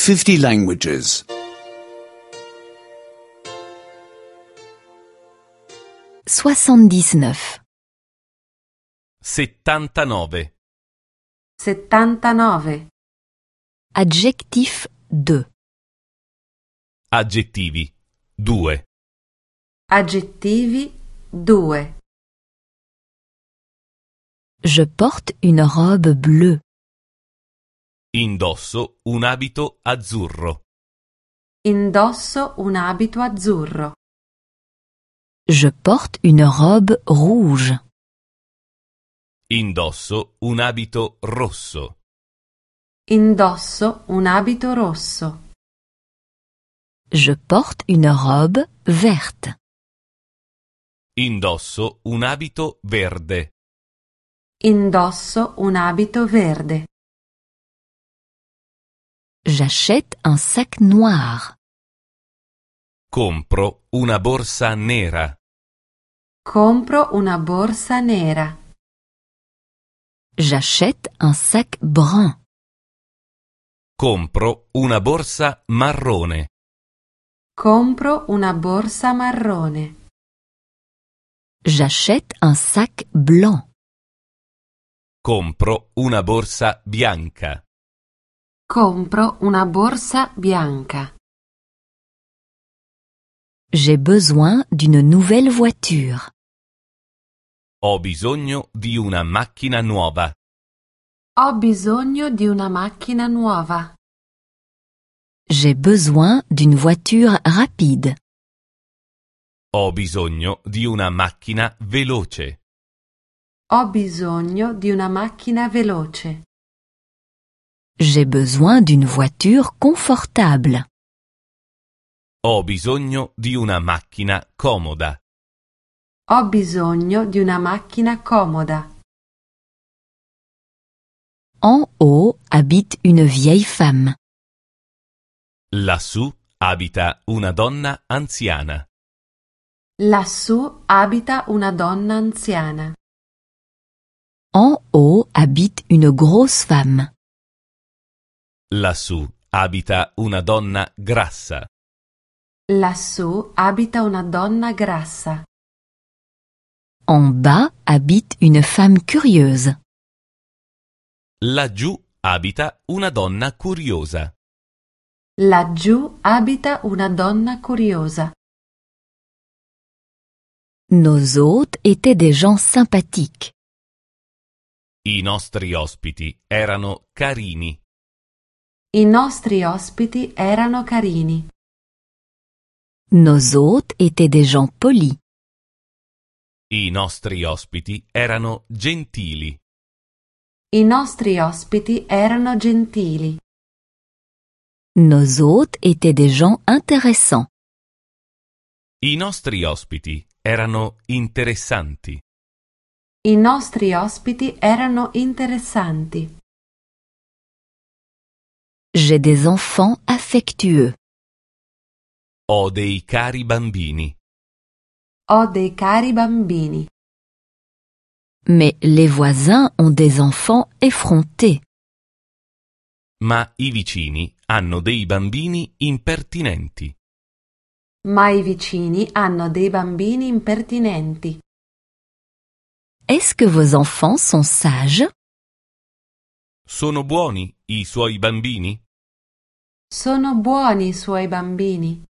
50 languages. 79. 79. 79. Adjectif 2. Aggettivi 2. Aggettivi 2. Je porte une robe bleue. Indosso un abito azzurro. Indosso un abito azzurro. Je porte une robe rouge. Indosso un abito rosso. Indosso un abito rosso. Je porte une robe verte. Indosso un abito verde. Indosso un abito verde. J'achète un sac noir. Compro una borsa nera. Compro una borsa nera. J'achète un sac brun. Compro una borsa marrone. Compro una borsa marrone. J'achète un sac blanc. Compro una borsa bianca. Compro una borsa bianca. J'ai besoin d'une nouvelle voiture. Ho bisogno di una macchina nuova. Ho bisogno di una macchina nuova. J'ai besoin d'une voiture rapide. Ho bisogno di una macchina veloce. Ho bisogno di una macchina veloce. J'ai besoin d'une voiture confortable. Ho bisogno di una macchina comoda. Ho bisogno di una macchina comoda. En haut habite une vieille femme. Lassù abita una donna anziana. Lassù abita una donna anziana. En haut habite une grosse femme. Lassù abita una donna grassa. Lassù abita una donna grassa. En bas habite une femme curieuse. Laggiù abita una donna curiosa. Laggiù abita una donna curiosa. Nos hôtes étaient des gens sympathiques. I nostri ospiti erano carini. I nostri ospiti erano carini. Nos hôtes étaient des gens polis. I nostri ospiti erano gentili. I nostri ospiti erano gentili. Nos hôtes étaient des gens intéressants. I nostri ospiti erano interessanti. I nostri ospiti erano interessanti. J'ai des enfants affectueux. Ho dei cari bambini. Ho dei cari bambini. Mais les voisins ont des enfants effrontés. Ma i vicini hanno dei bambini impertinenti. Ma i vicini hanno dei bambini impertinenti. Est-ce que vos enfants sont sages? Sono buoni i suoi bambini? Sono buoni i suoi bambini.